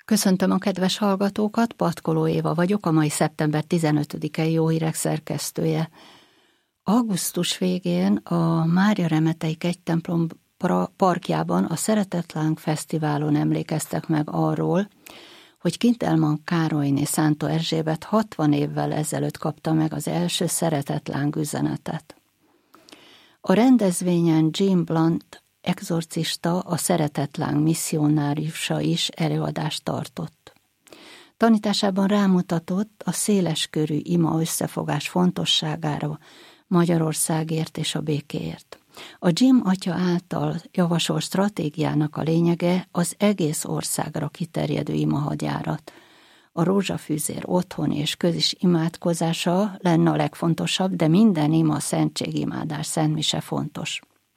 Köszöntöm a kedves hallgatókat, Patkoló Éva vagyok, a mai szeptember 15-i Jó Hírek szerkesztője. Augusztus végén a Mária Remetei Kegytemplom parkjában a Szeretetláng Fesztiválon emlékeztek meg arról, hogy Kintelman Károlyné Szántó Erzsébet 60 évvel ezelőtt kapta meg az első szeretetláng üzenetet. A rendezvényen Jim Blunt exorcista, a Szeretetláng misszionáriusa is előadást tartott. Tanításában rámutatott a széleskörű ima összefogás fontosságára Magyarországért és a békéért. A Jim atya által javasolt stratégiának a lényege az egész országra kiterjedő imahadjárat. A rózsafűzér otthoni és közis imádkozása lenne a legfontosabb, de minden ima szentségimádás, szentmise fontos.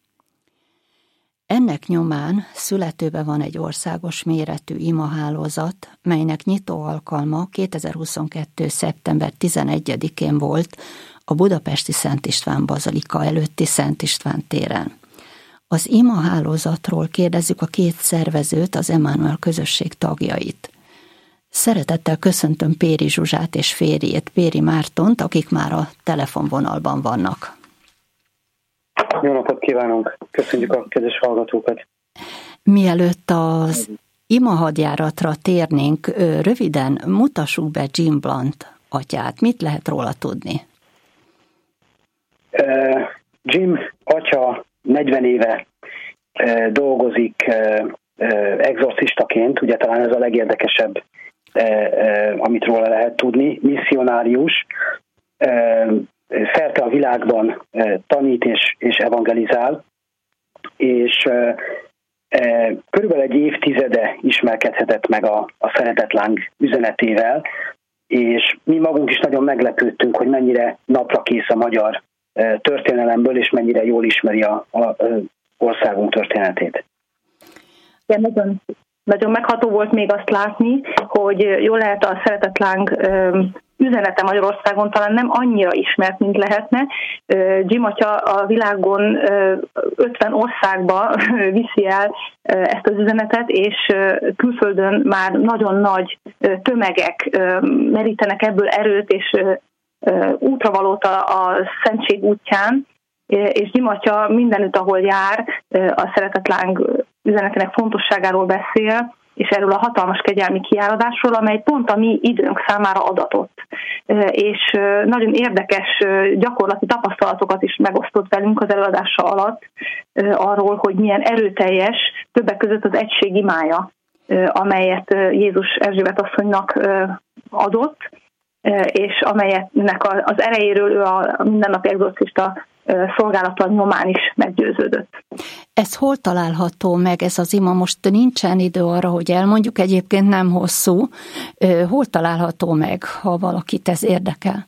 Ennek nyomán születőben van egy országos méretű imahálózat, melynek nyitó alkalma 2022. szeptember 11-én volt a budapesti Szent István bazilika előtti Szent István téren. Az imahálózatról kérdezzük a két szervezőt, az Emmanuel közösség tagjait. Szeretettel köszöntöm Péri Zsuzsát és férjét, Péri Mártont, akik már a telefonvonalban vannak. Jó napot kívánunk! Köszönjük a kedves hallgatókat! Mielőtt az imahadjáratra térnénk, röviden mutassuk be Jim Blunt atyát. Mit lehet róla tudni? Jim atya 40 éve dolgozik exorcistaként, ugye talán ez a legérdekesebb, amit róla lehet tudni, misszionárius, szerte a világban tanít és evangelizál, és körülbelül egy évtizede ismerkedhetett meg a szeretetláng üzenetével, és mi magunk is nagyon meglepődtünk, hogy mennyire napra kész a magyar történelemből, és mennyire jól ismeri a országunk történetét. Ja, nagyon megható volt még azt látni, hogy jól lehet a szeretetláng üzenete Magyarországon talán nem annyira ismert, mint lehetne. Jim atya a világon 50 országba viszi el ezt az üzenetet, és külföldön már nagyon nagy tömegek merítenek ebből erőt és útravalót a szentség útján, és Jim atya mindenütt, ahol jár, a szeretetláng üzenetének fontosságáról beszél, és erről a hatalmas kegyelmi kiáradásról, amely pont a mi időnk számára adatott. És nagyon érdekes gyakorlati tapasztalatokat is megosztott velünk az előadása alatt arról, hogy milyen erőteljes, többek között az egység imája, amelyet Jézus Erzsébet asszonynak adott, és amelynek az erejéről ő a mindennapi exorcista szolgálata nyomán is meggyőződött. Ez hol található meg, ez az ima? Most nincsen idő arra, hogy elmondjuk, egyébként nem hosszú. Hol található meg, ha valakit ez érdekel?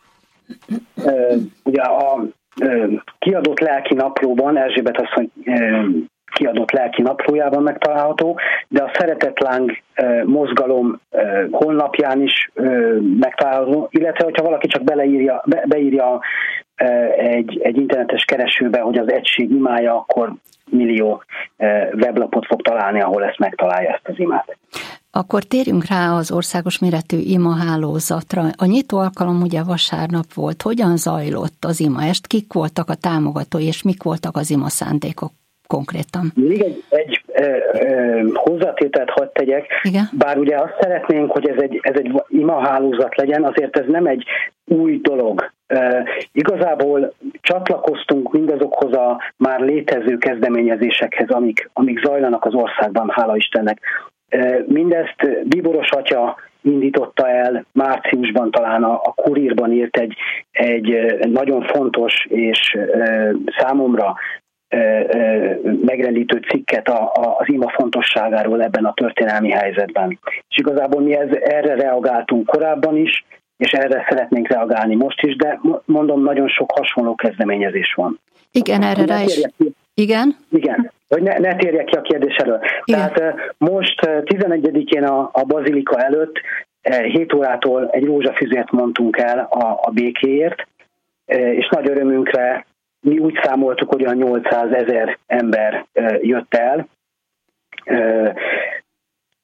Ugye a kiadott lelki naplóban, Erzsébet asszony kiadott lelki naplójában megtalálható, de a Szeretetláng mozgalom honlapján is megtalálható, illetve hogyha valaki csak beírja egy internetes keresőbe, hogy az egység imája, akkor millió weblapot fog találni, ahol ezt megtalálja, ezt az imát. Akkor térjünk rá az országos méretű imahálózatra. A nyitó alkalom ugye vasárnap volt. Hogyan zajlott az imaest? Kik voltak a támogatói, és mik voltak az ima szándékok konkrétan? Még egy hozzátételt hadd tegyek, igen? Bár ugye azt szeretnénk, hogy ez egy imahálózat legyen, azért ez nem egy új dolog. Igazából csatlakoztunk mindazokhoz a már létező kezdeményezésekhez, amik zajlanak az országban, hála Istennek. Mindezt Bíboros atya indította el márciusban, talán a Kurírban írt egy nagyon fontos és számomra megrendítő cikket az ima fontosságáról ebben a történelmi helyzetben. És igazából mi erre reagáltunk korábban is, és erre szeretnénk reagálni most is, de mondom, nagyon sok hasonló kezdeményezés van. Igen, erre rá is. Igen? Igen, hogy ne térjek ki a kérdés elől. Igen. Tehát most 11-én a bazilika előtt 7 órától egy rózsafüzért mondtunk el a békéért, és nagy örömünkre mi úgy számoltuk, hogy olyan 800 000 ember jött el. Lack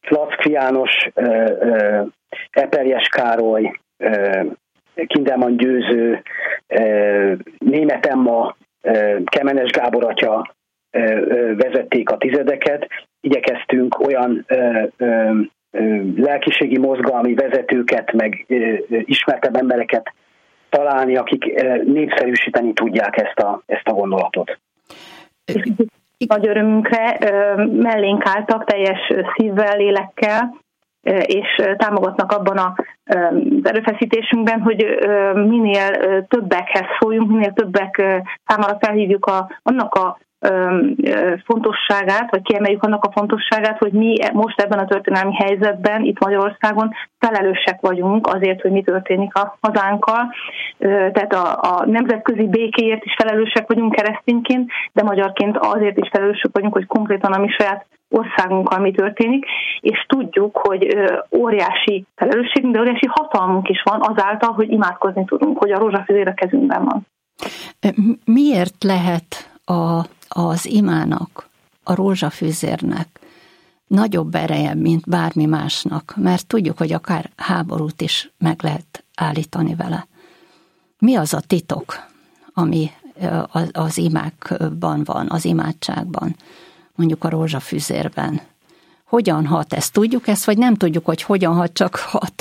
Petőfi János, Eperjes Károly, Kindelman Győző, Németh Emma, Kemenes Gábor atya vezették a tizedeket. Igyekeztünk olyan lelkiségi mozgalmi vezetőket, meg ismertebb embereket találni, akik népszerűsíteni tudják ezt a gondolatot. Nagy örömünkre mellénk álltak teljes szívvel, lélekkel, és támogatnak abban az erőfeszítésünkben, hogy minél többekhez szóljunk, minél többek számára felhívjuk annak a fontosságát, vagy kiemeljük annak a fontosságát, hogy mi most ebben a történelmi helyzetben, itt Magyarországon felelősek vagyunk azért, hogy mi történik a hazánkkal. Tehát a nemzetközi békéért is felelősek vagyunk keresztényként, de magyarként azért is felelősek vagyunk, hogy konkrétan a mi saját országunkkal mi történik, és tudjuk, hogy óriási felelősségünk, de óriási hatalmunk is van azáltal, hogy imádkozni tudunk, hogy a rózsafüzér a kezünkben van. Miért lehet az imának, a rózsafüzérnek nagyobb ereje, mint bármi másnak? Mert tudjuk, hogy akár háborút is meg lehet állítani vele. Mi az a titok, ami az imákban van, az imádságban, mondjuk a rózsafüzérben? Hogyan hat? Ezt tudjuk, vagy nem tudjuk, hogy hogyan hat, csak hat?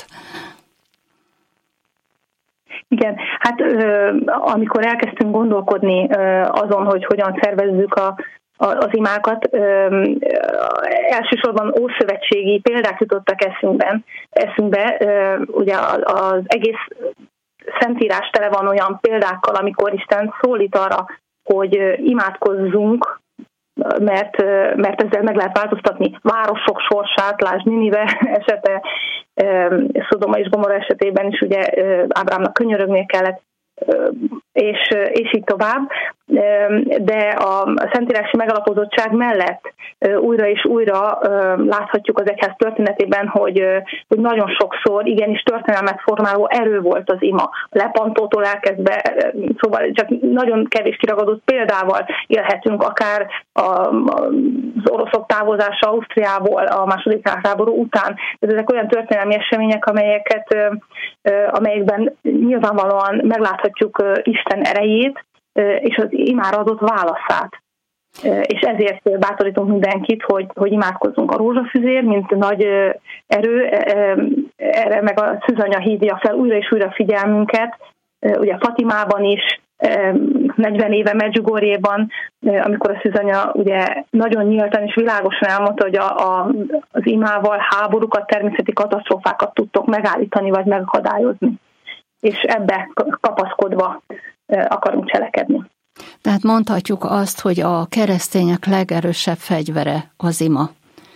Igen, hát amikor elkezdtünk gondolkodni azon, hogy hogyan szervezzük az imákat, elsősorban ószövetségi példák jutottak eszünkbe. Ugye az egész Szentírás tele van olyan példákkal, amikor Isten szólít arra, hogy imádkozzunk, mert ezzel meg lehet változtatni városok sorsát, lásd Ninive esete, Szodoma és Gomorra esetében is ugye Ábrámnak könyörögnie kellett, és így tovább. De a szentírási megalapozottság mellett újra és újra láthatjuk az egyház történetében, hogy nagyon sokszor igenis történelmet formáló erő volt az ima. Lepantótól elkezdve, szóval csak nagyon kevés kiragadott példával élhetünk, akár az oroszok távozása Ausztriából a második világháború után. Ezek olyan történelmi események, amelyekben nyilvánvalóan megláthatjuk Isten erejét, és az imára adott válaszát. És ezért bátorítunk mindenkit, hogy imádkozzunk. A rózsafüzér, mint nagy erő, erre meg a szűzanya hívja fel újra és újra figyelmünket, ugye Fatimában is, 40 éve Medjugorjéban, amikor a szűzanya ugye nagyon nyíltan és világosan elmondta, hogy az imával háborúkat, természeti katasztrófákat tudtok megállítani vagy megakadályozni. És ebbe kapaszkodva akarunk cselekedni. Tehát mondhatjuk azt, hogy a keresztények legerősebb fegyvere az ima.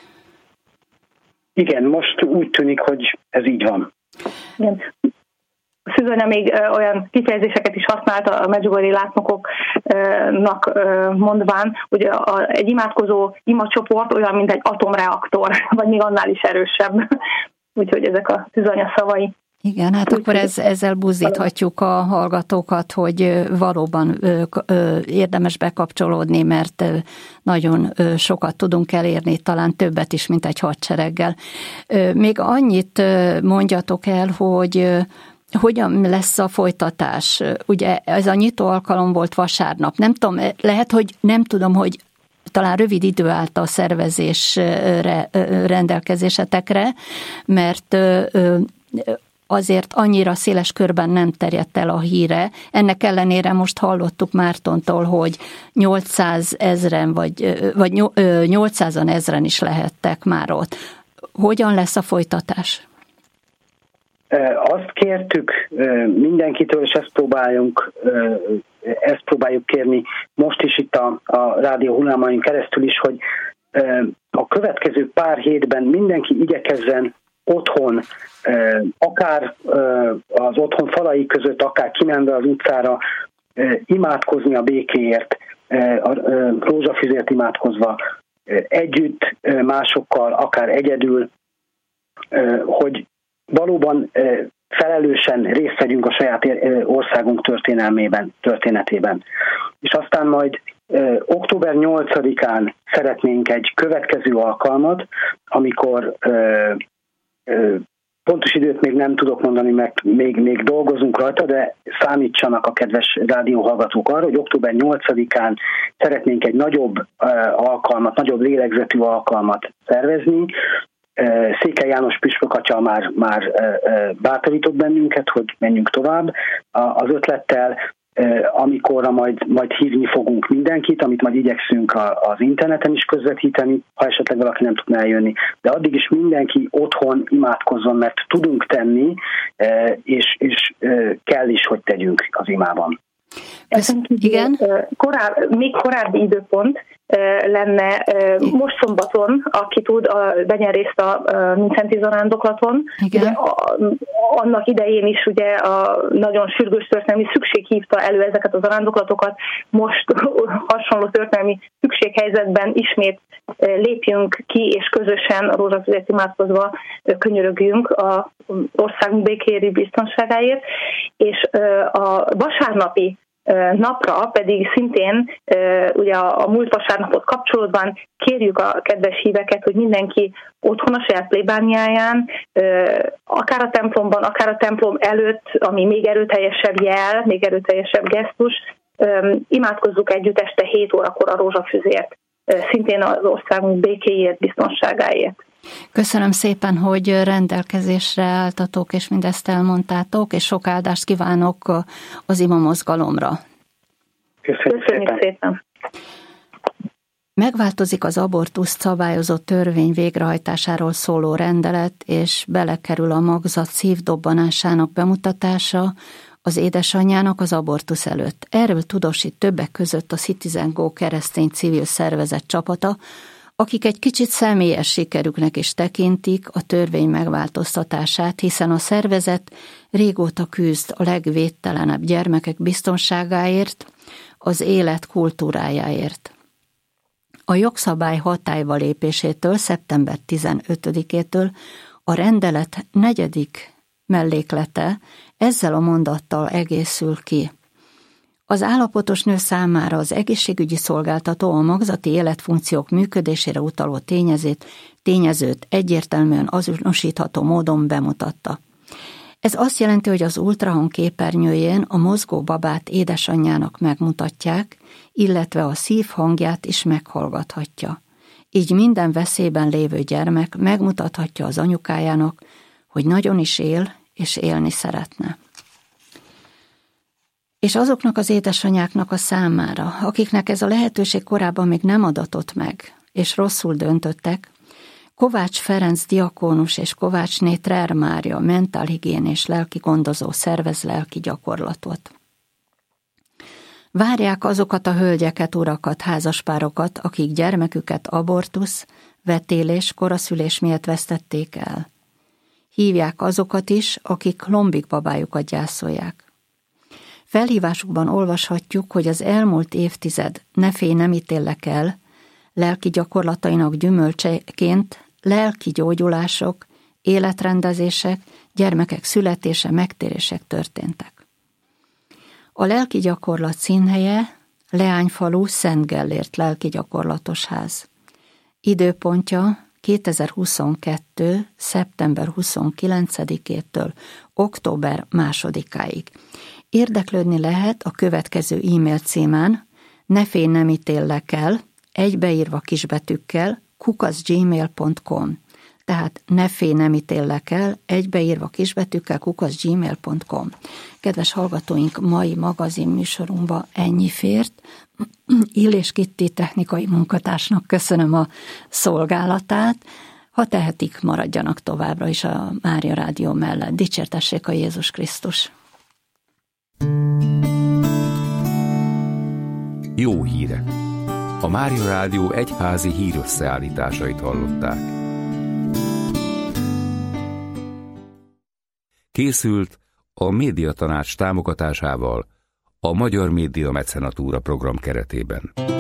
Igen, most úgy tűnik, hogy ez így van. Igen. A szűzanya még olyan kifejezéseket is használta a medjugorji látnokoknak mondván, hogy egy imádkozó imacsoport olyan, mint egy atomreaktor, vagy még annál is erősebb. Úgyhogy ezek a szűzanya szavai. Igen, hát akkor ezzel buzdíthatjuk a hallgatókat, hogy valóban érdemes bekapcsolódni, mert nagyon sokat tudunk elérni, talán többet is, mint egy hadsereggel. Még annyit mondjatok el, hogy hogyan lesz a folytatás. Ugye ez a nyitó alkalom volt vasárnap. Nem tudom, lehet, hogy nem tudom, hogy talán rövid idő állt a szervezésre, rendelkezésetekre, mert azért annyira széles körben nem terjedt el a híre. Ennek ellenére most hallottuk Mártontól, hogy 800 ezren, vagy 800-an ezren is lehettek már ott. Hogyan lesz a folytatás? Azt kértük mindenkitől, és ezt próbáljuk kérni most is itt a rádió hullámain keresztül is, hogy a következő pár hétben mindenki igyekezzen otthon, akár az otthon falai között, akár kimenve az utcára, imádkozni a békéért, a rózsafüzért imádkozva, együtt másokkal, akár egyedül, hogy valóban felelősen részt vegyünk a saját országunk történetében. És aztán majd Október 8-án szeretnénk egy következő alkalmat, amikor pontos időt még nem tudok mondani, mert még dolgozunk rajta, de számítsanak a kedves rádióhallgatók arra, hogy október 8-án szeretnénk egy nagyobb alkalmat, nagyobb lélegzetű alkalmat szervezni. Székely János püspök atya már bátorított bennünket, hogy menjünk tovább az ötlettel, amikorra majd hívni fogunk mindenkit, amit majd igyekszünk az interneten is közvetíteni, ha esetleg valaki nem tudna eljönni. De addig is mindenki otthon imádkozzon, mert tudunk tenni, és kell is, hogy tegyünk az imában. Igen? Még korábbi időpont lenne most szombaton, aki tud, vegyen részt a Mincenti zarándoklaton. Ugye, annak idején is ugye a nagyon sürgős történelmi szükség hívta elő ezeket a zarándoklatokat. Most hasonló történelmi szükséghelyzetben ismét lépjünk ki, és közösen a rózsafüzet imádkozva könyörögjünk az országunk békéri biztonságáért. És a vasárnapi napra pedig szintén ugye a múlt vasárnapot kapcsolódva kérjük a kedves híveket, hogy mindenki otthon a saját plébániáján, akár a templomban, akár a templom előtt, ami még erőteljesebb jel, még erőteljesebb gesztus, imádkozzuk együtt este 7 órakor a rózsafüzért, szintén az országunk békéért, biztonságáért. Köszönöm szépen, hogy rendelkezésre álltatok, és mindezt elmondtátok, és sok áldást kívánok az ima mozgalomra. Köszönjük szépen. Megváltozik az abortuszt szabályozó törvény végrehajtásáról szóló rendelet, és belekerül a magzat szívdobbanásának bemutatása az édesanyjának az abortusz előtt. Erről tudósít többek között a Citizen Go keresztény civil szervezet csapata, akik egy kicsit személyes sikerüknek is tekintik a törvény megváltoztatását, hiszen a szervezet régóta küzd a legvédtelenebb gyermekek biztonságáért, az élet kultúrájáért. A jogszabály hatályba lépésétől, szeptember 15-től a rendelet 4. melléklete ezzel a mondattal egészül ki. Az állapotos nő számára az egészségügyi szolgáltató a magzati életfunkciók működésére utaló tényezőt egyértelműen azonosítható módon bemutatta. Ez azt jelenti, hogy az ultrahang képernyőjén a mozgó babát édesanyjának megmutatják, illetve a szív hangját is meghallgathatja. Így minden veszélyben lévő gyermek megmutathatja az anyukájának, hogy nagyon is él és élni szeretne. És azoknak az édesanyáknak a számára, akiknek ez a lehetőség korábban még nem adatott meg, és rosszul döntöttek, Kovács Ferenc diakónus és Kovácsné Trer Mária mentálhigién és lelki gondozó szervez lelki gyakorlatot. Várják azokat a hölgyeket, urakat, házaspárokat, akik gyermeküket abortusz, vetélés, koraszülés miatt vesztették el. Hívják azokat is, akik lombik babájukat gyászolják. Felhívásukban olvashatjuk, hogy az elmúlt évtized Ne félj, nem ítéllek el lelki gyakorlatainak gyümölcseként lelki gyógyulások, életrendezések, gyermekek születése, megtérések történtek. A lelki gyakorlat színhelye Leányfalu Szent Gellért lelki gyakorlatos ház. Időpontja 2022. szeptember 29-től október 2-áig. Érdeklődni lehet a következő e-mail címen Ne félj, nem ítéllek el, egybeírva kisbetűkkel, @gmail.com. Tehát Ne félj, nem ítéllek el, egybeírva kisbetűkkel, @gmail.com. Kedves hallgatóink, mai magazin műsorunkba ennyi fért. Illés Kitti technikai munkatársnak köszönöm a szolgálatát. Ha tehetik, maradjanak továbbra is a Mária Rádió mellett. Dicsértessék a Jézus Krisztus! Jó hírek! A Mária Rádió egyházi hírösszeállításait hallották. Készült a Médiatanács támogatásával a Magyar Média Mecenatúra program keretében.